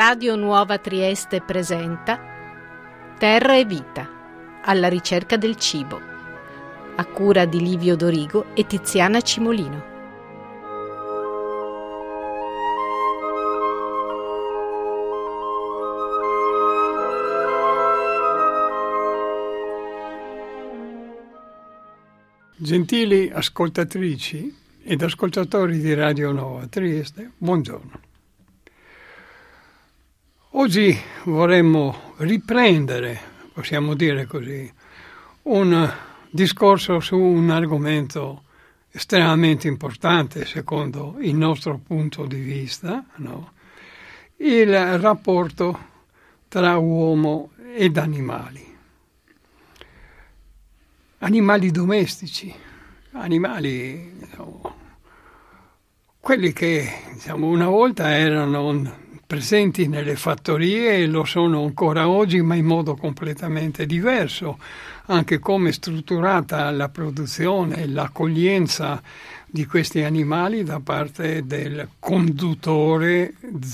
Radio Nuova Trieste presenta Terra e Vita, alla ricerca del cibo, a cura di Livio Dorigo e Tiziana Cimolino. Gentili ascoltatrici ed ascoltatori di Radio Nuova Trieste, buongiorno. Oggi vorremmo riprendere, possiamo dire così, un discorso su un argomento estremamente importante secondo il nostro punto di vista, no? Il rapporto tra uomo ed animali. Animali domestici, animali, quelli che una volta erano presenti nelle fattorie e lo sono ancora oggi, ma in modo completamente diverso, anche come è strutturata la produzione e l'accoglienza di questi animali da parte del conduttore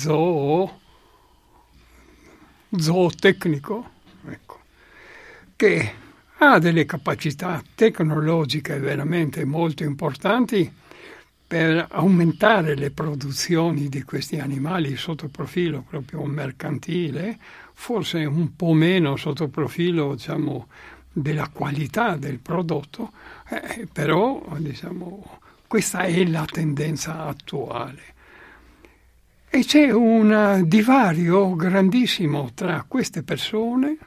zootecnico, ecco, che ha delle capacità tecnologiche veramente molto importanti per aumentare le produzioni di questi animali sotto profilo proprio mercantile, forse un po' meno sotto profilo della qualità del prodotto, però questa è la tendenza attuale. E c'è un divario grandissimo tra queste persone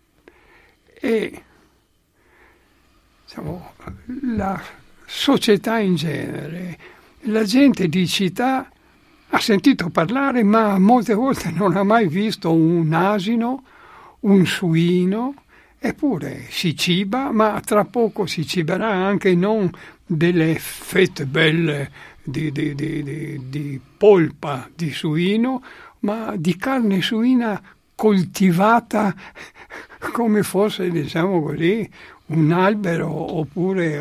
e la società in genere. La gente di città ha sentito parlare, ma molte volte non ha mai visto un asino, un suino, eppure si ciba, ma tra poco si ciberà anche non delle fette belle di polpa di suino, ma di carne suina coltivata come fosse, un albero oppure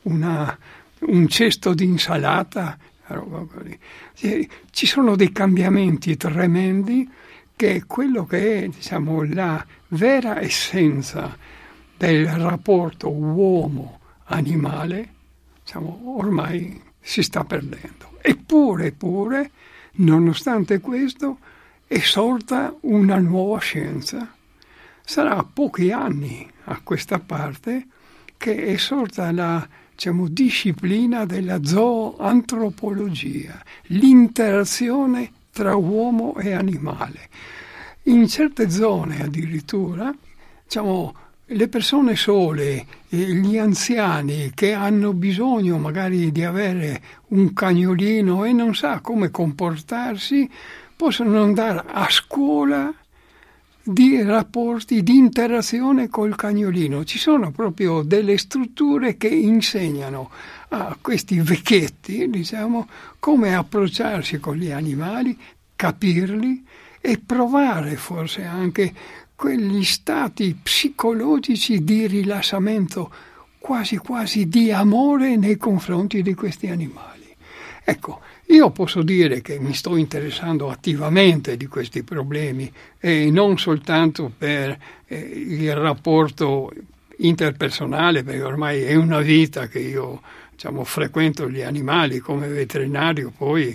un cesto di insalata, roba così. Ci sono dei cambiamenti tremendi che quello che è, la vera essenza del rapporto uomo-animale, ormai si sta perdendo. Eppure, nonostante questo, è sorta una nuova scienza. Sarà pochi anni a questa parte che è sorta la disciplina della zooantropologia, l'interazione tra uomo e animale. In certe zone addirittura, le persone sole, gli anziani che hanno bisogno magari di avere un cagnolino e non sa come comportarsi, possono andare a scuola di rapporti, di interazione col cagnolino. Ci sono proprio delle strutture che insegnano a questi vecchietti, come approcciarsi con gli animali, capirli e provare forse anche quegli stati psicologici di rilassamento, quasi di amore nei confronti di questi animali. Ecco, io posso dire che mi sto interessando attivamente di questi problemi e non soltanto per il rapporto interpersonale, perché ormai è una vita che io frequento gli animali come veterinario, poi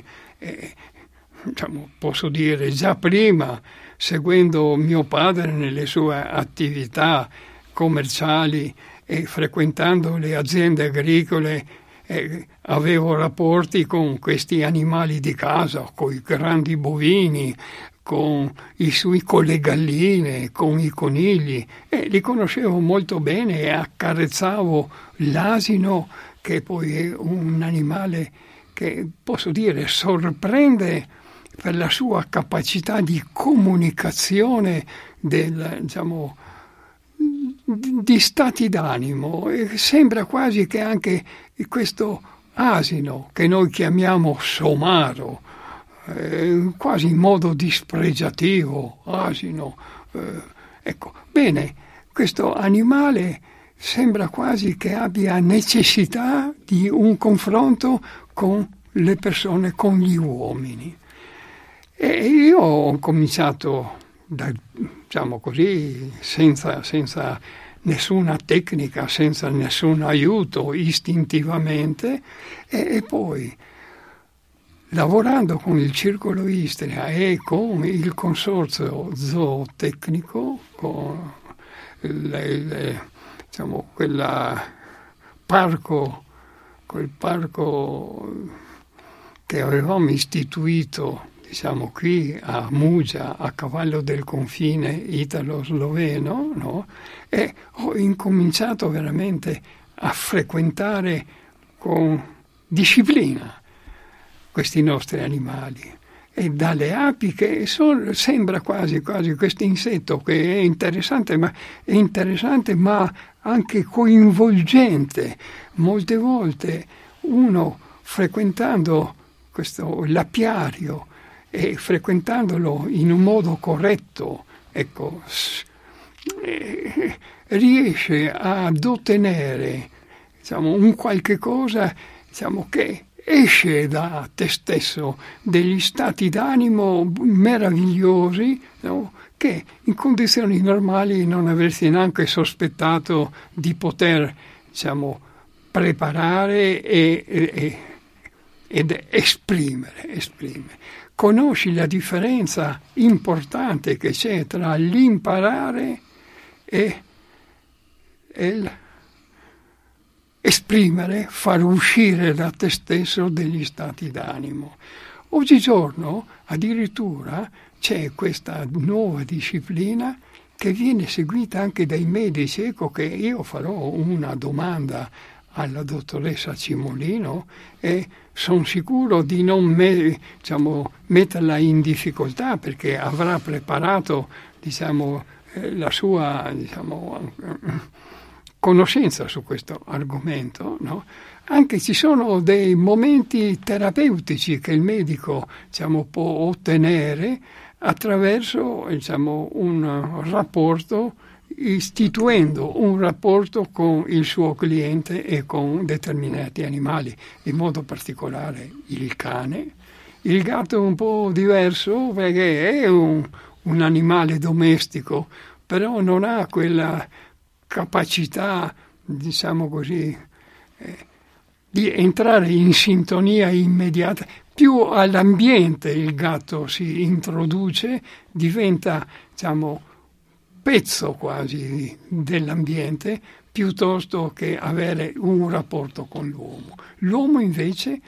posso dire già prima, seguendo mio padre nelle sue attività commerciali e frequentando le aziende agricole, avevo rapporti con questi animali di casa, con i grandi bovini, con le galline, con i conigli, e li conoscevo molto bene e accarezzavo l'asino, che poi è un animale che, posso dire, sorprende per la sua capacità di comunicazione di stati d'animo, e sembra quasi che anche questo asino, che noi chiamiamo somaro, quasi in modo dispregiativo, asino, questo animale sembra quasi che abbia necessità di un confronto con le persone, con gli uomini. E io ho cominciato, diciamo così, senza nessuna tecnica, senza nessun aiuto, istintivamente, e poi lavorando con il Circolo Istria e con il consorzio zootecnico, con diciamo, quel parco che avevamo istituito, diciamo, qui a Muggia, a cavallo del confine italo-sloveno, no? E ho incominciato veramente a frequentare con disciplina questi nostri animali. E dalle api, che sembra quasi questo insetto che è interessante, ma anche coinvolgente. Molte volte uno, frequentando l'apiario e frequentandolo in un modo corretto, ecco, riesce ad ottenere, diciamo, un qualche cosa, diciamo, che esce da te stesso, degli stati d'animo meravigliosi, no? Che in condizioni normali non avresti neanche sospettato di poter, diciamo, preparare ed esprimere. Conosci la differenza importante che c'è tra l'imparare e esprimere, far uscire da te stesso degli stati d'animo. Oggigiorno addirittura c'è questa nuova disciplina che viene seguita anche dai medici. Ecco che io farò una domanda alla dottoressa Cimolino e sono sicuro di non metterla in difficoltà, perché avrà preparato, diciamo, la sua, diciamo, conoscenza su questo argomento, no? Anche ci sono dei momenti terapeutici che il medico, diciamo, può ottenere attraverso, diciamo, un rapporto, istituendo un rapporto con il suo cliente e con determinati animali, in modo particolare il cane. Il gatto è un po' diverso perché è un animale domestico, però non ha quella capacità, diciamo così, di entrare in sintonia immediata. Più all'ambiente il gatto si introduce, diventa, diciamo, pezzo quasi dell'ambiente, piuttosto che avere un rapporto con l'uomo. L'uomo invece,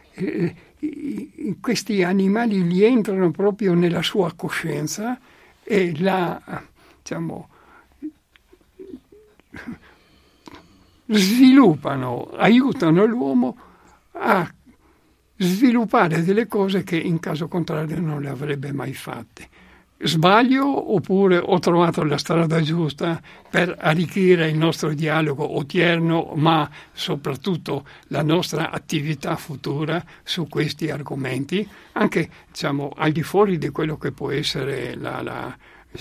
questi animali gli entrano proprio nella sua coscienza e diciamo, sviluppano, aiutano l'uomo a sviluppare delle cose che in caso contrario non le avrebbe mai fatte. Sbaglio oppure ho trovato la strada giusta per arricchire il nostro dialogo odierno, ma soprattutto la nostra attività futura su questi argomenti, anche, diciamo, al di fuori di quello che può essere la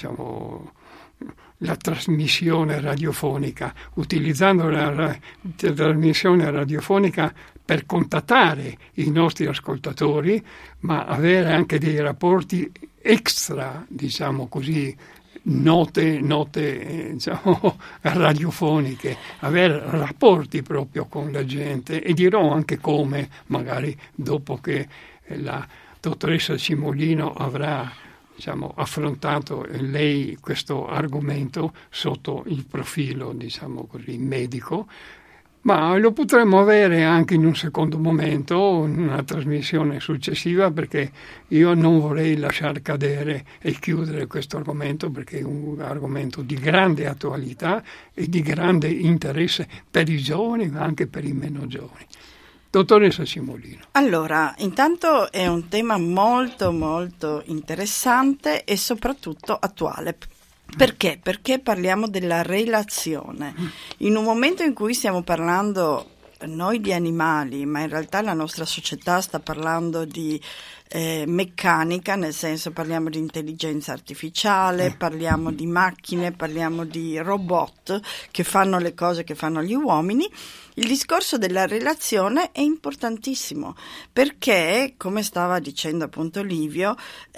trasmissione radiofonica, utilizzando la trasmissione radiofonica per contattare i nostri ascoltatori, ma avere anche dei rapporti extra, diciamo così, note diciamo, radiofoniche, avere rapporti proprio con la gente, e dirò anche come, magari dopo che la dottoressa Cimolino avrà, diciamo, affrontato lei questo argomento sotto il profilo, diciamo così, medico. Ma lo potremmo avere anche in un secondo momento, in una trasmissione successiva, perché io non vorrei lasciar cadere e chiudere questo argomento, perché è un argomento di grande attualità e di grande interesse per i giovani, ma anche per i meno giovani. Dottoressa Cimolino. Allora, intanto è un tema molto molto interessante e soprattutto attuale. Perché? Perché parliamo della relazione. In un momento in cui stiamo parlando noi di animali, ma in realtà la nostra società sta parlando di meccanica, nel senso parliamo di intelligenza artificiale, parliamo di macchine, parliamo di robot che fanno le cose che fanno gli uomini. Il discorso della relazione è importantissimo perché, come stava dicendo appunto Livio,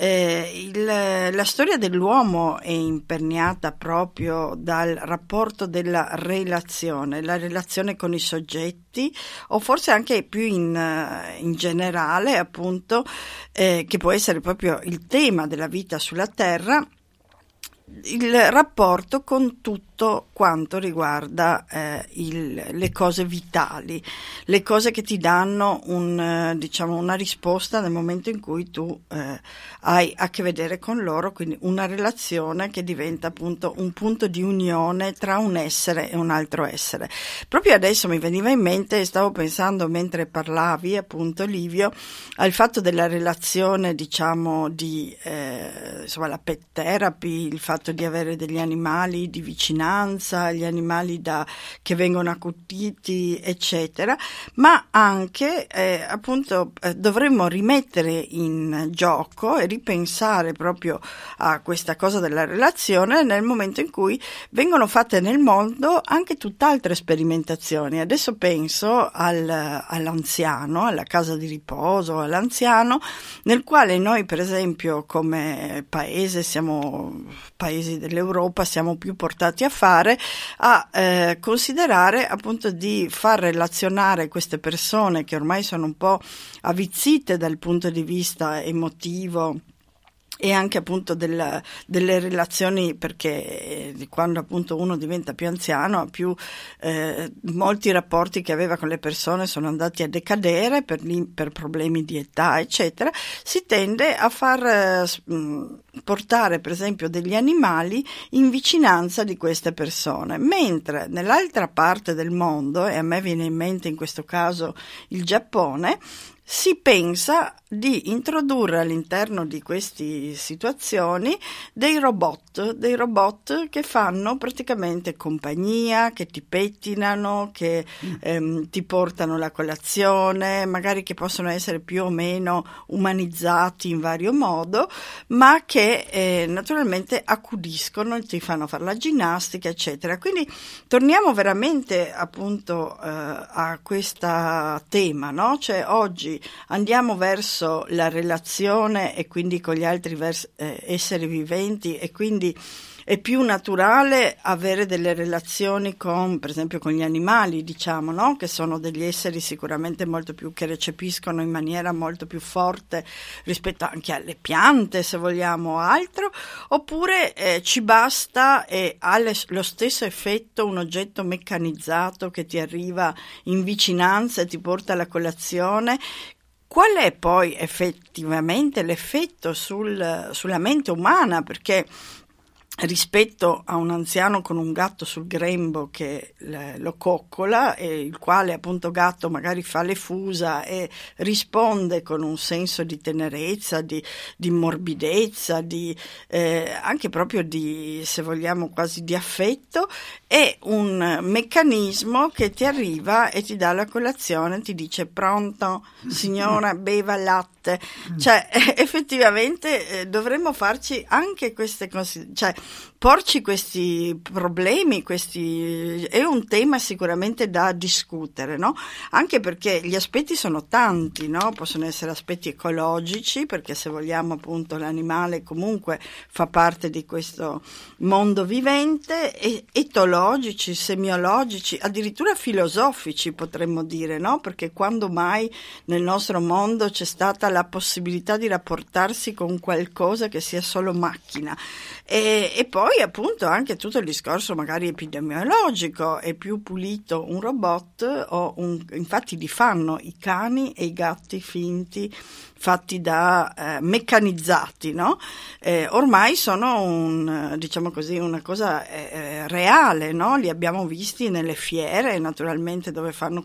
la storia dell'uomo è imperniata proprio dal rapporto della relazione, la relazione con i soggetti, o forse anche più in generale, appunto, che può essere proprio il tema della vita sulla Terra, il rapporto con tutto quanto riguarda le cose vitali, le cose che ti danno una risposta nel momento in cui tu hai a che vedere con loro, quindi una relazione che diventa appunto un punto di unione tra un essere e un altro essere. Proprio adesso mi veniva in mente, stavo pensando mentre parlavi appunto Livio, al fatto della relazione di la pet therapy, il fatto di avere degli animali di vicinanza, gli animali che vengono accuditi, eccetera, ma anche dovremmo rimettere in gioco e ripensare proprio a questa cosa della relazione nel momento in cui vengono fatte nel mondo anche tutt'altre sperimentazioni. Adesso penso all'anziano, alla casa di riposo, all'anziano, nel quale noi per esempio come paese paesi dell'Europa siamo più portati a fare, a considerare appunto di far relazionare queste persone che ormai sono un po' avvizzite dal punto di vista emotivo e anche appunto delle relazioni, perché quando appunto uno diventa più anziano molti rapporti che aveva con le persone sono andati a decadere per problemi di età eccetera, si tende a far portare per esempio degli animali in vicinanza di queste persone, mentre nell'altra parte del mondo, e a me viene in mente in questo caso il Giappone, si pensa di introdurre all'interno di queste situazioni dei robot che fanno praticamente compagnia, che ti pettinano, che ti portano la colazione, magari che possono essere più o meno umanizzati in vario modo, ma che naturalmente accudiscono, ti fanno fare la ginnastica, eccetera. Quindi torniamo veramente appunto a questo tema, no? Cioè oggi andiamo verso la relazione e quindi con gli altri esseri viventi, e quindi è più naturale avere delle relazioni per esempio con gli animali, diciamo, no? Che sono degli esseri sicuramente molto più, che recepiscono in maniera molto più forte rispetto anche alle piante, se vogliamo, altro, oppure ci basta e ha lo stesso effetto un oggetto meccanizzato che ti arriva in vicinanza e ti porta alla colazione. Qual è poi effettivamente l'effetto sulla mente umana? Perché rispetto a un anziano con un gatto sul grembo che lo coccola, e il quale appunto gatto magari fa le fusa e risponde con un senso di tenerezza, di morbidezza, anche proprio di, se vogliamo, quasi di affetto, è un meccanismo che ti arriva e ti dà la colazione, ti dice: pronto signora, beva latte. Cioè effettivamente dovremmo farci anche queste cose, cioè porci questi problemi, è un tema sicuramente da discutere, no? Anche perché gli aspetti sono tanti, no? Possono essere aspetti ecologici, perché se vogliamo appunto l'animale comunque fa parte di questo mondo vivente, e etologici, semiologici, addirittura filosofici potremmo dire, no? Perché quando mai nel nostro mondo c'è stata la possibilità di rapportarsi con qualcosa che sia solo macchina? E poi appunto anche tutto il discorso magari epidemiologico: è più pulito un robot infatti li fanno i cani e i gatti finti, fatti da meccanizzati, no? Ormai sono diciamo così, una cosa reale, no? Li abbiamo visti nelle fiere, naturalmente, dove fanno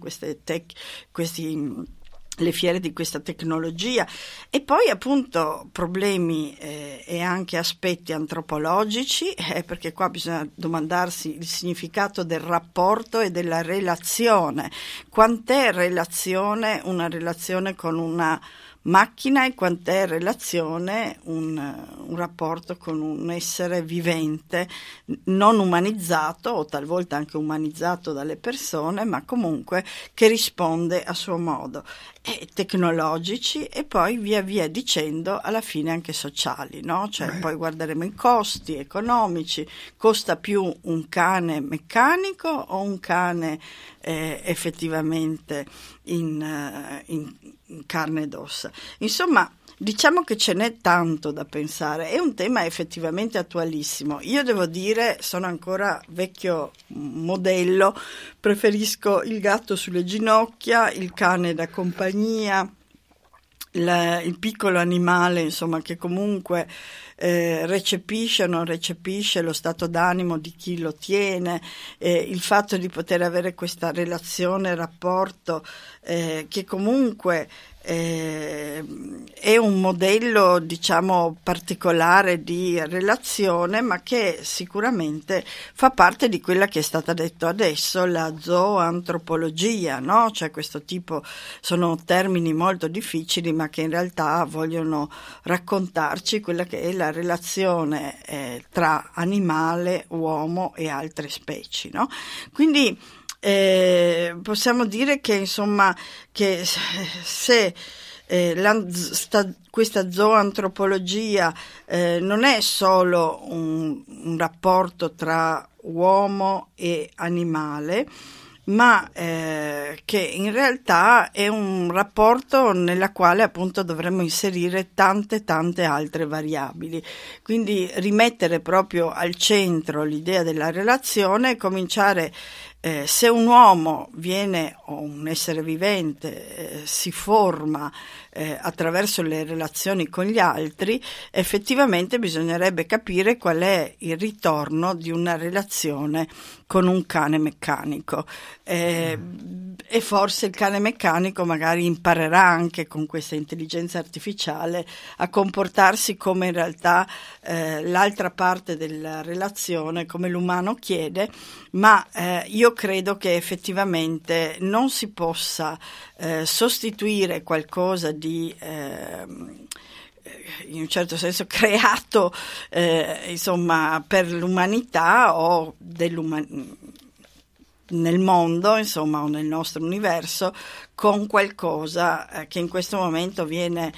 le fiere di questa tecnologia. E poi appunto problemi e anche aspetti antropologici, perché qua bisogna domandarsi il significato del rapporto e della relazione. Quant'è relazione, una relazione con una macchina e quant'è relazione un rapporto con un essere vivente, non umanizzato o talvolta anche umanizzato dalle persone, ma comunque che risponde a suo modo, e tecnologici e poi via via dicendo alla fine anche sociali, no? Cioè poi guarderemo i costi economici, costa più un cane meccanico o un cane effettivamente in carne ed ossa. Insomma, diciamo che ce n'è tanto da pensare, è un tema effettivamente attualissimo. Io devo dire, sono ancora vecchio modello, preferisco il gatto sulle ginocchia, il cane da compagnia, il piccolo animale, insomma, che comunque recepisce o non recepisce lo stato d'animo di chi lo tiene, il fatto di poter avere questa relazione, rapporto che comunque è un modello, diciamo, particolare di relazione, ma che sicuramente fa parte di quella che è stata detta adesso, la zooantropologia, no? Cioè questo tipo, sono termini molto difficili, ma che in realtà vogliono raccontarci quella che è la relazione tra animale, uomo e altre specie, no? Quindi possiamo dire che insomma che se questa zooantropologia non è solo un rapporto tra uomo e animale, ma che in realtà è un rapporto nella quale appunto dovremmo inserire tante altre variabili, quindi rimettere proprio al centro l'idea della relazione e cominciare, se un uomo viene, o un essere vivente si forma attraverso le relazioni con gli altri, effettivamente bisognerebbe capire qual è il ritorno di una relazione con un cane meccanico, e forse il cane meccanico magari imparerà anche con questa intelligenza artificiale a comportarsi come in realtà l'altra parte della relazione, come l'umano chiede, ma io credo che effettivamente non si possa sostituire qualcosa di in un certo senso creato insomma per l'umanità o nel mondo, insomma, o nel nostro universo, con qualcosa che in questo momento viene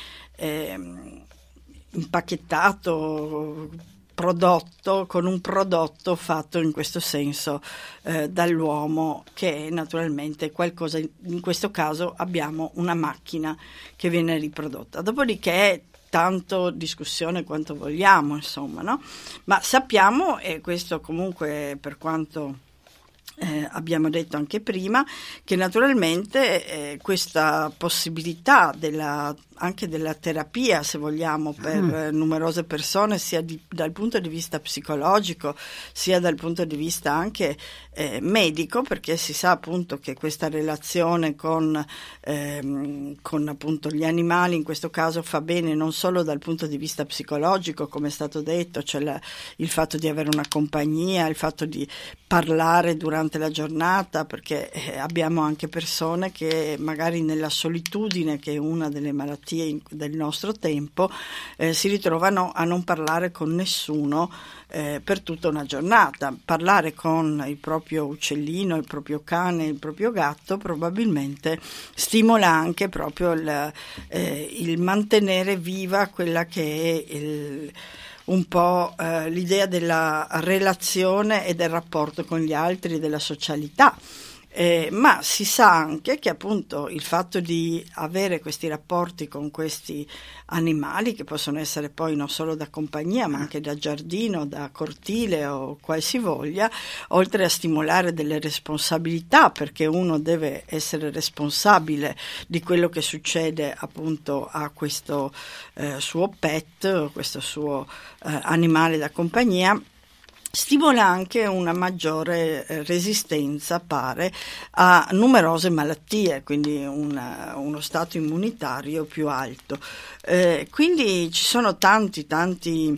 impacchettato, prodotto, con un prodotto fatto in questo senso dall'uomo, che è naturalmente qualcosa. In questo caso abbiamo una macchina che viene riprodotta, dopodiché tanto discussione quanto vogliamo, insomma, no? Ma sappiamo, e questo comunque per quanto abbiamo detto anche prima, che naturalmente questa possibilità anche della terapia, se vogliamo, per numerose persone, sia dal punto di vista psicologico, sia dal punto di vista anche medico, perché si sa appunto che questa relazione con appunto gli animali in questo caso fa bene non solo dal punto di vista psicologico, come è stato detto, cioè il fatto di avere una compagnia, il fatto di parlare durante la giornata, perché abbiamo anche persone che magari nella solitudine, che è una delle malattie del nostro tempo, si ritrovano a non parlare con nessuno per tutta una giornata. Parlare con il proprio uccellino, il proprio cane, il proprio gatto probabilmente stimola anche proprio il mantenere viva quella che è un po' l'idea della relazione e del rapporto con gli altri, della socialità. Ma si sa anche che appunto il fatto di avere questi rapporti con questi animali, che possono essere poi non solo da compagnia ma anche da giardino, da cortile o qualsivoglia, oltre a stimolare delle responsabilità, perché uno deve essere responsabile di quello che succede appunto a questo suo pet, questo suo animale da compagnia, stimola anche una maggiore resistenza, pare, a numerose malattie, quindi uno stato immunitario più alto. Quindi ci sono tanti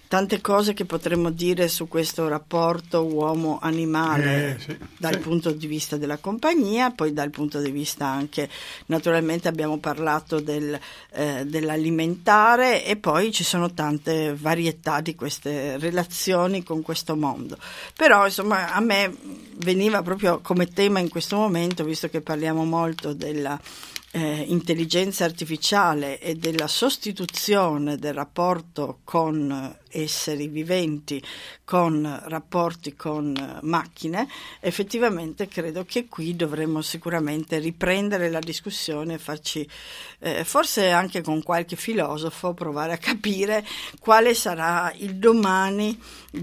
tante cose che potremmo dire su questo rapporto uomo-animale dal punto di vista della compagnia, poi dal punto di vista anche, naturalmente abbiamo parlato dell'alimentare, e poi ci sono tante varietà di queste relazioni con questo mondo. Però insomma a me veniva proprio come tema in questo momento, visto che parliamo molto della intelligenza artificiale e della sostituzione del rapporto con esseri viventi con rapporti con macchine, effettivamente credo che qui dovremmo sicuramente riprendere la discussione e farci forse anche con qualche filosofo provare a capire quale sarà il domani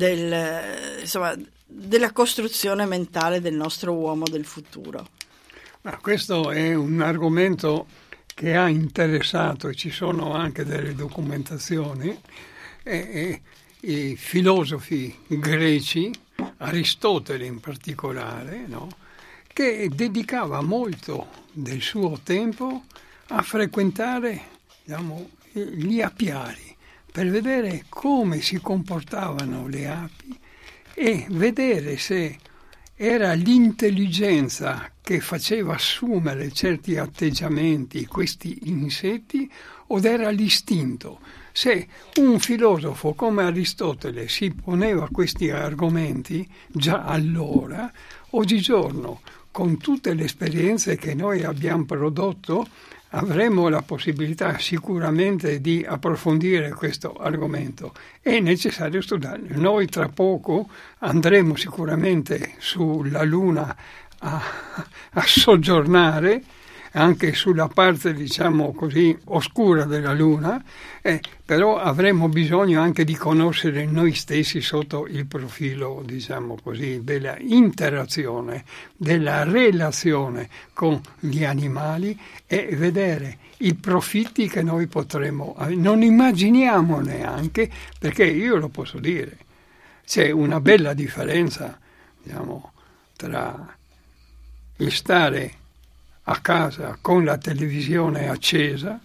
della costruzione mentale del nostro uomo del futuro. Questo è un argomento che ha interessato, e ci sono anche delle documentazioni, i filosofi greci, Aristotele in particolare, no? Che dedicava molto del suo tempo a frequentare, diciamo, gli apiari per vedere come si comportavano le api e vedere se era l'intelligenza che faceva assumere certi atteggiamenti questi insetti o era l'istinto. Se un filosofo come Aristotele si poneva questi argomenti già allora, oggigiorno, con tutte le esperienze che noi abbiamo prodotto, avremo la possibilità sicuramente di approfondire questo argomento. È necessario studiarlo. Noi tra poco andremo sicuramente sulla Luna a soggiornare, anche sulla parte, diciamo così, oscura della Luna, però avremo bisogno anche di conoscere noi stessi sotto il profilo, diciamo così, della interazione, della relazione con gli animali e vedere i profitti che noi potremo avere. Non immaginiamo neanche, perché io lo posso dire, c'è una bella differenza, diciamo, tra il stare a casa con la televisione accesa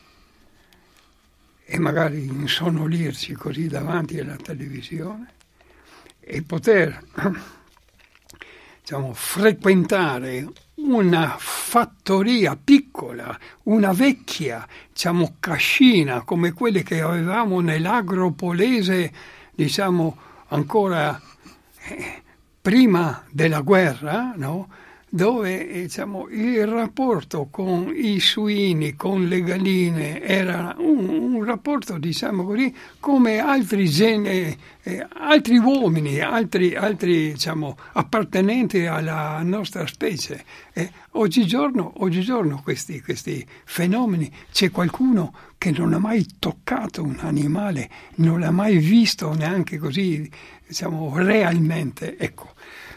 e magari insonolirsi così davanti alla televisione e poter, diciamo, frequentare una fattoria piccola, una vecchia, diciamo, cascina come quelle che avevamo nell'agropolese, diciamo, ancora prima della guerra, no? Dove, diciamo, il rapporto con i suini, con le galline, era un rapporto, diciamo così, come altri altri uomini, altri diciamo, appartenenti alla nostra specie. Oggigiorno questi fenomeni, c'è qualcuno che non ha mai toccato un animale, non l'ha mai visto neanche così, diciamo, realmente. Ecco,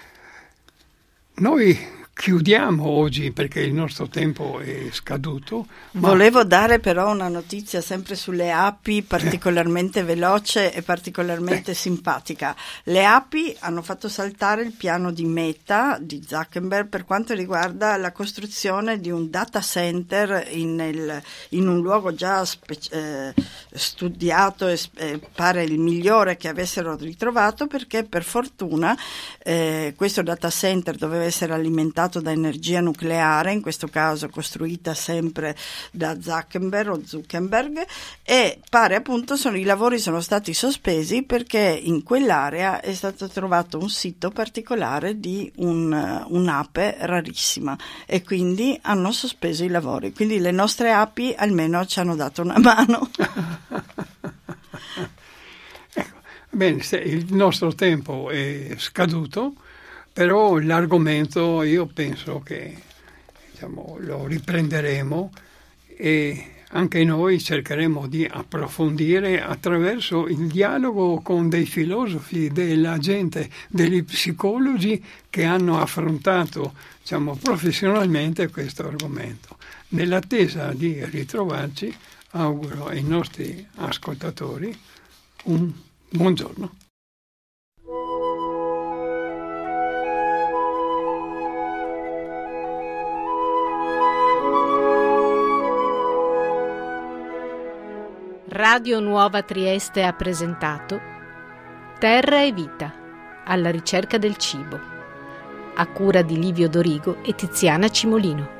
noi chiudiamo oggi perché il nostro tempo è scaduto. Volevo dare però una notizia sempre sulle api particolarmente veloce e particolarmente simpatica. Le api hanno fatto saltare il piano di Meta, di Zuckerberg, per quanto riguarda la costruzione di un data center in un luogo già studiato e pare il migliore che avessero ritrovato, perché per fortuna questo data center doveva essere alimentato da energia nucleare, in questo caso costruita sempre da Zuckerberg, e pare appunto i lavori sono stati sospesi perché in quell'area è stato trovato un sito particolare di un'ape rarissima e quindi hanno sospeso i lavori. Quindi le nostre api almeno ci hanno dato una mano. Ecco, bene, il nostro tempo è scaduto. Però l'argomento io penso che, diciamo, lo riprenderemo e anche noi cercheremo di approfondire attraverso il dialogo con dei filosofi, della gente, degli psicologi che hanno affrontato, diciamo, professionalmente questo argomento. Nell'attesa di ritrovarci, auguro ai nostri ascoltatori un buongiorno. Radio Nuova Trieste ha presentato Terra e Vita, alla ricerca del cibo, a cura di Livio Dorigo e Tiziana Cimolino.